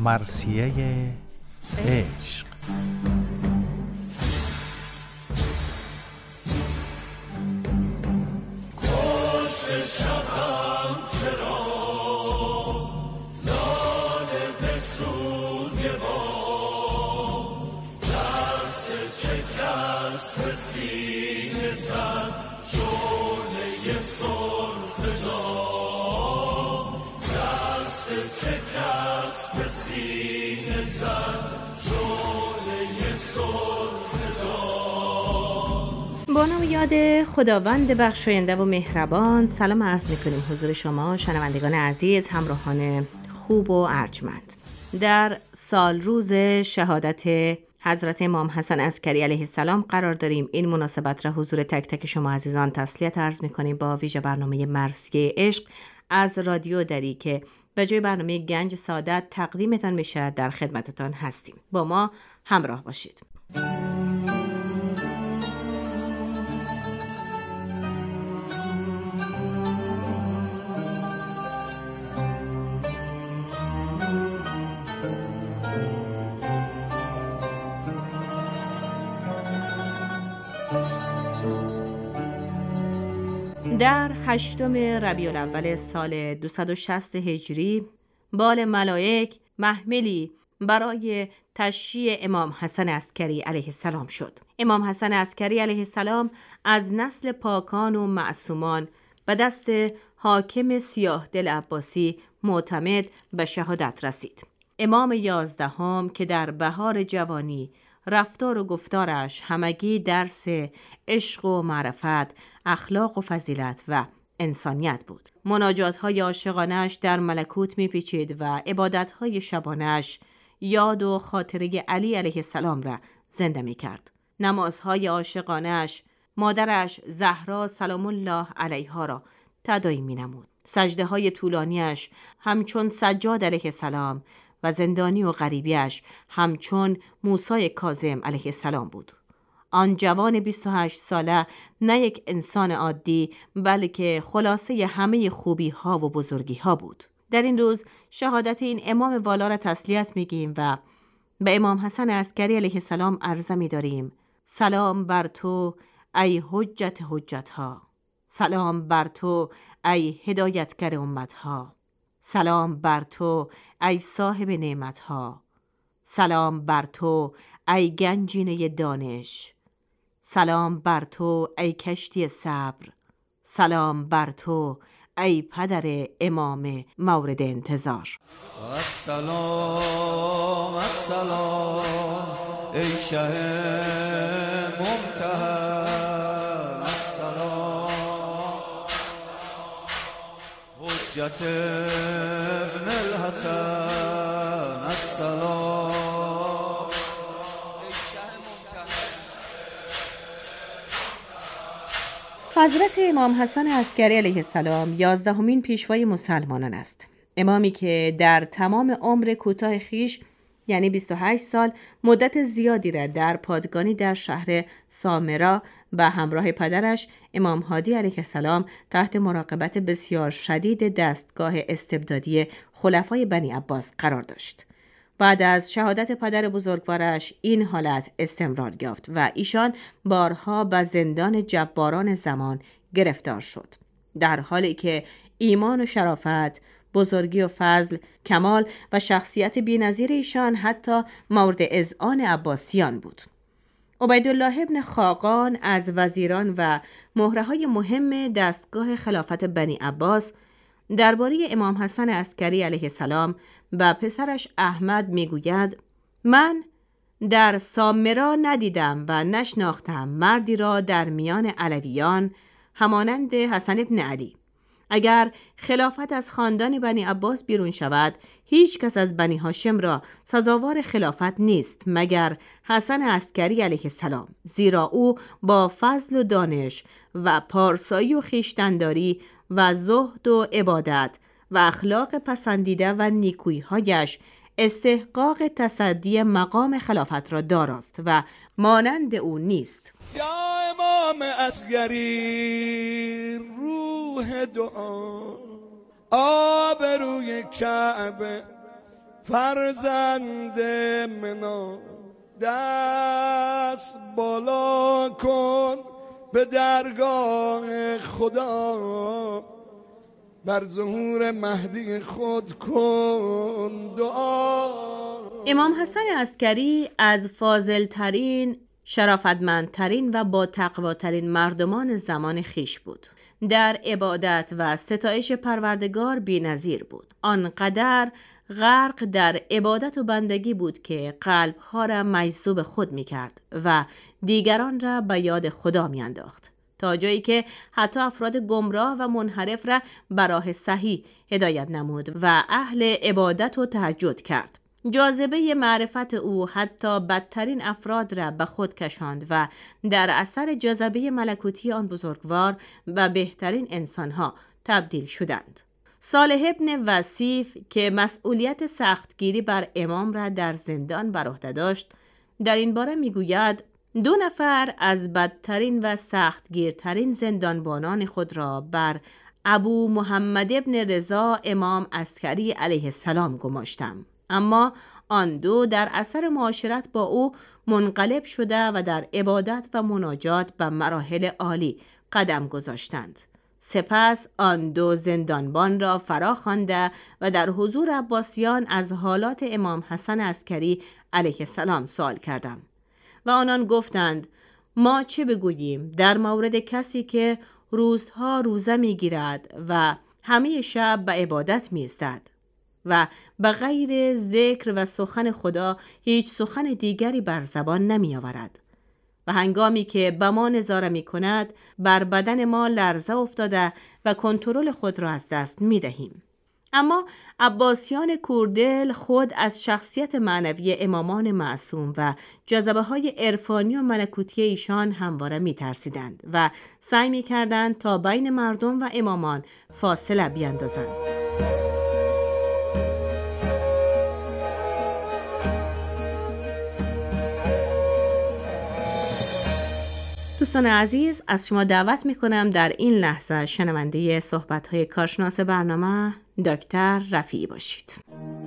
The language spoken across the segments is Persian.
مرثیه عشق. با نام و یاد خداوند بخشاینده و مهربان، سلام عرض می‌کنیم حضور شما شنوندگان عزیز، همراهان خوب و ارجمند. در سال روز شهادت حضرت امام حسن عسکری علیه السلام قرار داریم. این مناسبت را حضور تک تک شما عزیزان تسلیت عرض می‌کنیم با ویژه برنامه مرثیه عشق از رادیو دری که به جای برنامه گنج سعادت تقدیمتان میشه در خدمتتان هستیم. با ما همراه باشید. در 8 ربیع الاول سال 260 هجری بال ملائک محملی برای تشییع امام حسن عسکری علیه السلام شد. امام حسن عسکری علیه السلام از نسل پاکان و معصومان به دست حاکم سیاه دل عباسی معتمد به شهادت رسید. امام 11 که در بهار جوانی رفتار و گفتارش همگی درس عشق و معرفت، اخلاق و فضیلت و انسانیت بود. مناجات‌های عاشقانه‌اش در ملکوت می‌پیچید و عبادت‌های شبانه‌اش یاد و خاطره علی علیه السلام را زنده می‌کرد. نمازهای عاشقانه‌اش مادرش زهرا سلام الله علیها را تداعی می‌نمود. سجده‌های طولانی‌اش همچون سجاد علیه السلام و زندانی و غریبیش همچون موسی کاظم علیه السلام بود. آن جوان 28 ساله نه یک انسان عادی بلکه خلاصه همه خوبی ها و بزرگی ها بود. در این روز شهادت این امام والا را تسلیت میگیم و به امام حسن عسکری علیه السلام عرضه می‌داریم: سلام بر تو ای حجت حجت ها، سلام بر تو ای هدایتگر امت ها، سلام بر تو ای صاحب نعمت ها، سلام بر تو ای گنجینه دانش، سلام بر تو ای کشتی صبر، سلام بر تو ای پدر امام مورد انتظار. السلام السلام ای شه ممتحن، السلام حجت ابن الحسن، السلام حضرت امام حسن عسکری علیه السلام 11مین پیشوای مسلمانان است. امامی که در تمام عمر کوتاه خیش یعنی 28 سال مدت زیادی را در پادگانی در شهر سامرا به همراه پدرش امام هادی علیه السلام تحت مراقبت بسیار شدید دستگاه استبدادی خلفای بنی عباس قرار داشت. بعد از شهادت پدر بزرگوارش این حالت استمرار یافت و ایشان بارها به زندان جباران زمان گرفتار شد، در حالی که ایمان و شرافت، بزرگی و فضل، کمال و شخصیت بی‌نظیر ایشان حتی مورد اذعان عباسیان بود. عبیدالله ابن خاقان از وزیران و مهره‌های مهم دستگاه خلافت بنی عباس درباره امام حسن عسکری علیه السلام به پسرش احمد میگوید: من در سامرا ندیدم و نشناختم مردی را در میان علویان همانند حسن ابن علی. اگر خلافت از خاندان بنی عباس بیرون شود، هیچ کس از بنی هاشم را سزاوار خلافت نیست مگر حسن عسکری علیه السلام، زیرا او با فضل و دانش و پارسایی و خویشتن‌داری و زهد و عبادت و اخلاق پسندیده و نیکویی‌هایش استحقاق تصدی مقام خلافت را داراست و مانند او نیست. یا امام عسکری روح دعا، آب روی کعبه فرزند منا دست بالا کن به درگاه خدا، بر ظهور مهدی خود کن دعا. امام حسن عسکری از فاضل‌ترین، شرافتمندترین و با تقواترین مردمان زمان خیش بود. در عبادت و ستایش پروردگار بی‌نظیر بود. آنقدر غرق در عبادت و بندگی بود که قلبها را مجذوب خود می کرد و دیگران را به یاد خدا می انداخت، تا جایی که حتی افراد گمراه و منحرف را به راه صحیح هدایت نمود و اهل عبادت و تهجد کرد. جاذبه معرفت او حتی بدترین افراد را به خود کشاند و در اثر جاذبه ملکوتی آن بزرگوار به بهترین انسانها تبدیل شدند. صالح ابن وصیف که مسئولیت سختگیری بر امام را در زندان بر عهده داشت، در این باره میگوید 2 نفر از بدترین و سختگیرترین زندانبانان خود را بر ابو محمد ابن رضا امام عسکری علیه السلام گماشتم، اما آن 2 در اثر معاشرت با او منقلب شده و در عبادت و مناجات به مراحل عالی قدم گذاشتند. سپس آن 2 زندانبان را فرا خوانده و در حضور عباسیان از حالات امام حسن عسکری علیه السلام سوال کردم و آنان گفتند ما چه بگوییم در مورد کسی که روزها روزه میگیرد و همه شب به عبادت میایستد و به غیر ذکر و سخن خدا هیچ سخن دیگری بر زبان نمی آورد و هنگامی که به ما نظاره می کند بر بدن ما لرزه افتاده و کنترل خود را از دست می دهیم. اما عباسیان کوردل خود از شخصیت معنوی امامان معصوم و جذبه های عرفانی و ملکوتی ایشان همواره می ترسیدند و سعی می کردند تا بین مردم و امامان فاصله بیاندازند. دوستان عزیز، از شما دعوت میکنم در این لحظه شنونده صحبت‌های کارشناس برنامه دکتر رفیعی باشید.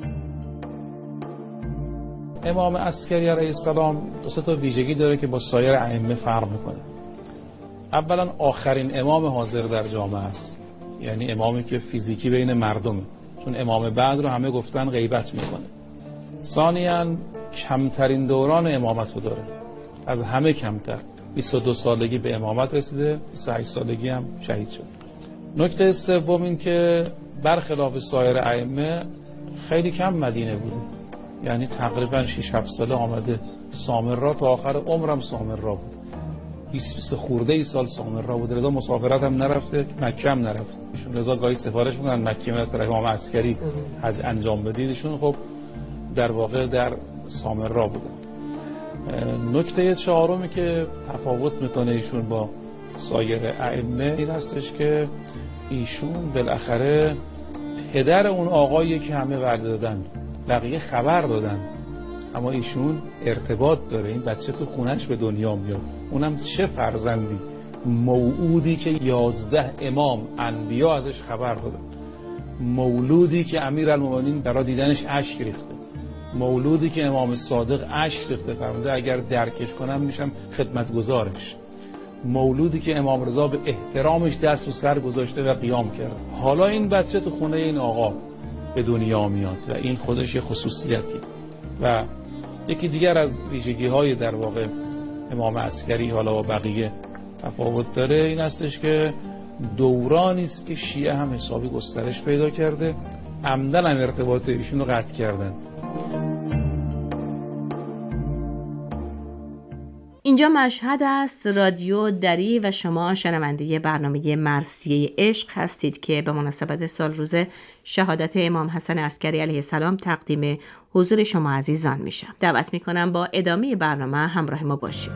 امام عسکری علیه السلام 2 تا ویژگی داره که با سایر ائمه فرق میکنه. اولا آخرین امام حاضر در جامعه است، یعنی امامی که فیزیکی بین مردمه، چون امام بعد رو همه گفتن غیبت میکنه. ثانیاً کمترین دوران امامت رو داره، از همه کمتر. 22 سالگی به امامت رسیده، 28 سالگی هم شهید شد. نکته سوم این که برخلاف سایر ائمه خیلی کم مدینه بوده، یعنی تقریبا 6-7 ساله آمده سامرا، تا آخر عمرم سامرا بود. 20 خورده ای سال سامرا بود، رضا مسافرت هم نرفته، مکه هم نرفته. ایشون رضا گاهی سفارش میکنن مکه از طرف امام عسکری حج انجام بدید، ایشون خب در واقع در سامرا بودن. نکته چهارمی که تفاوت میکنه ایشون با سایر ائمه این هستش که ایشون بالاخره پدر اون آقایی که همه وعده دادن، بقیه خبر دادن، اما ایشون ارتباط داره. این بچه تو خونش به دنیا میاد، اونم چه فرزندی، موعودی که 11 امام انبیا ازش خبر دادن، مولودی که امیرالمومنین برای دیدنش اشک ریخته، مولودی که امام صادق اشک ریخته فرموده اگر درکش کنم میشم خدمتگزارش، مولودی که امام رضا به احترامش دست و سر گذاشته و قیام کرد. حالا این بچه تو خونه این آقا به دنیا میاد و این خودش یه خصوصیتی. و یکی دیگر از ویژگی‌های در واقع امام عسکری حالا و بقیه تفاوت داره این هستش که دورانی است که شیعه هم حسابی گسترش پیدا کرده، عمدن هم ارتباط ایشون رو قطع کردن. اینجا مشهد است، رادیو دری و شما شنونده برنامه مرثیه عشق هستید که به مناسبت سال روز شهادت امام حسن عسکری علیه السلام تقدیم حضور شما عزیزان میشم. دعوت میکنم با ادامه برنامه همراه ما باشید.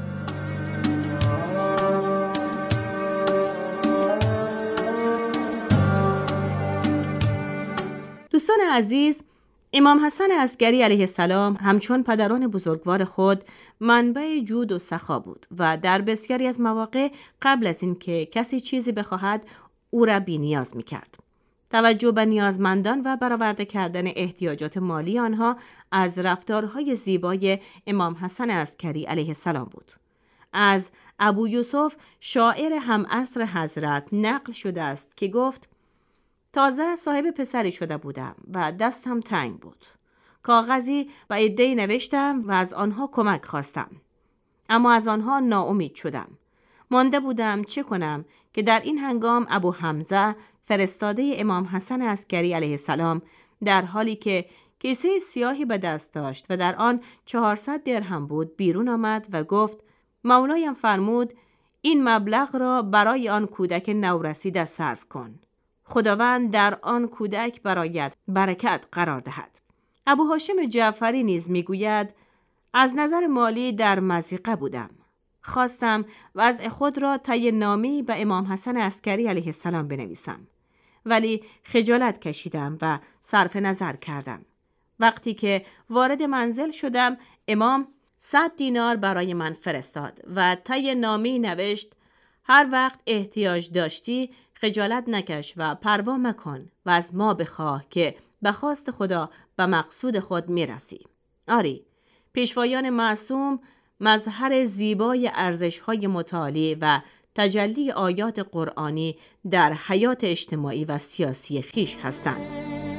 دوستان عزیز، امام حسن عسکری علیه السلام همچون پدران بزرگوار خود منبع جود و سخا بود و در بسیاری از مواقع قبل از این که کسی چیزی بخواهد او را بی نیاز می کرد. توجه به نیازمندان و برآورده کردن احتیاجات مالی آنها از رفتارهای زیبای امام حسن عسکری علیه السلام بود. از ابو یوسف شاعر همعصر حضرت نقل شده است که گفت: تازه صاحب پسری شده بودم و دستم تنگ بود. کاغذی و عده‌ای نوشتم و از آنها کمک خواستم. اما از آنها ناامید شدم. مانده بودم چه کنم که در این هنگام ابو حمزه فرستاده امام حسن عسکری علیه السلام در حالی که کیسه سیاهی به دست داشت و در آن 400 درهم بود بیرون آمد و گفت: مولایم فرمود این مبلغ را برای آن کودک نورسیده صرف کن. خداوند در آن کودک برایت برکت قرار دهد. ابو هاشم جعفری نیز میگوید: از نظر مالی در مضیقه بودم. خواستم وضع خود را طی نامه‌ای به امام حسن عسکری علیه السلام بنویسم، ولی خجالت کشیدم و صرف نظر کردم. وقتی که وارد منزل شدم، امام 100 دینار برای من فرستاد و طی نامه‌ای نوشت: هر وقت احتیاج داشتی خجالت نکش و پروا مکن و از ما بخواه که به خواست خدا به مقصود خود میرسی. آری، پیشوایان معصوم مظهر زیبای ارزش‌های متعالی و تجلی آیات قرآنی در حیات اجتماعی و سیاسی خویش هستند.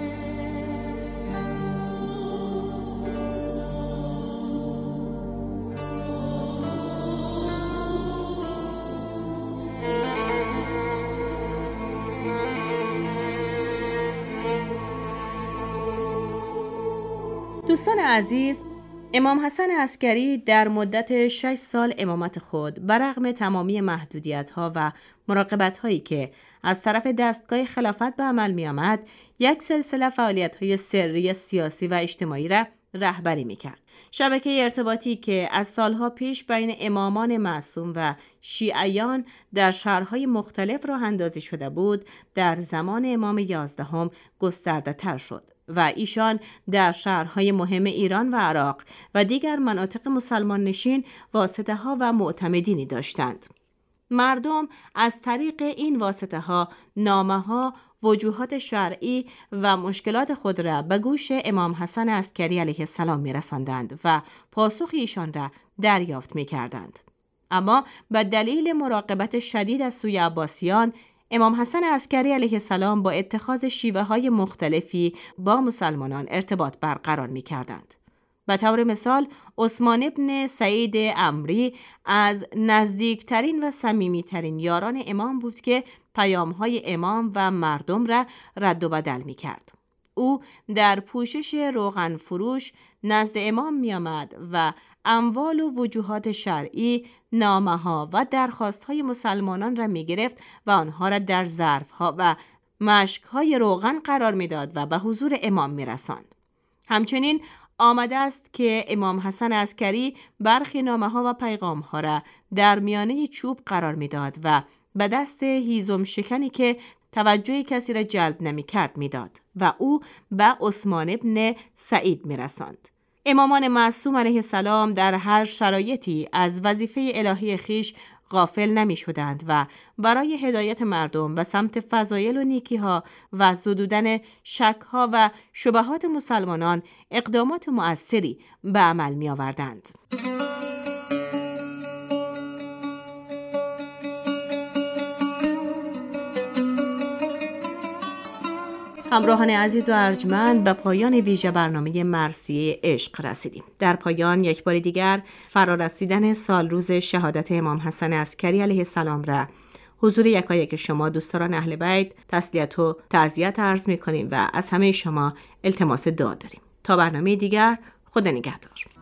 دوستان عزیز، امام حسن عسکری در مدت 6 سال امامت خود برغم تمامی محدودیت‌ها و مراقبت‌هایی که از طرف دستگاه خلافت به عمل می‌آمد، یک سلسله فعالیت‌های سری سیاسی و اجتماعی را رهبری می‌کرد. شبکه ارتباطی که از سالها پیش بین امامان معصوم و شیعیان در شهرهای مختلف راه اندازی شده بود، در زمان امام 11 گسترده‌تر شد و ایشان در شهرهای مهم ایران و عراق و دیگر مناطق مسلمان نشین واسطه ها و معتمدینی داشتند. مردم از طریق این واسطه ها نامه ها، وجوهات شرعی و مشکلات خود را به گوش امام حسن عسکری علیه السلام می رساندند و پاسخ ایشان را دریافت می کردند. اما به دلیل مراقبت شدید از سوی عباسیان، امام حسن عسکری علیه السلام با اتخاذ شیوه‌های مختلفی با مسلمانان ارتباط برقرار می‌کردند. به طور مثال، عثمان ابن سعید عمری از نزدیکترین و صمیمیترین یاران امام بود که پیام‌های امام و مردم را رد و بدل می‌کرد. او در پوشش روغن فروش نزد امام می‌آمد و اموال و وجوهات شرعی، نامه‌ها و درخواست‌های مسلمانان را می‌گرفت و آنها را در ظرف‌ها و مشک‌های روغن قرار می‌داد و به حضور امام می‌رساند. همچنین آمده است که امام حسن عسکری برخی نامه‌ها و پیغام‌ها را در میانه چوب قرار می‌داد و به دست هیزم شکنی که توجه کسی را جلب نمی‌کرد می‌داد و او به عثمان ابن سعید می‌رساند. امامان معصوم علیه السلام در هر شرایطی از وظیفه الهی خویش غافل نمی شدند و برای هدایت مردم به سمت فضایل و نیکی‌ها و زدودن شک‌ها و شبهات مسلمانان اقدامات مؤثری به عمل می آوردند. همراهان عزیز و ارجمند، به پایان ویژه برنامه مرثیه عشق رسیدیم. در پایان یک بار دیگر فرارسیدن سال روز شهادت امام حسن عسکری علیه السلام را حضور یکایک شما دوستان اهل بیت تسلیت و تعزیت عرض می‌کنیم و از همه شما التماس دعا داریم. تا برنامه دیگر، خدا نگهدار.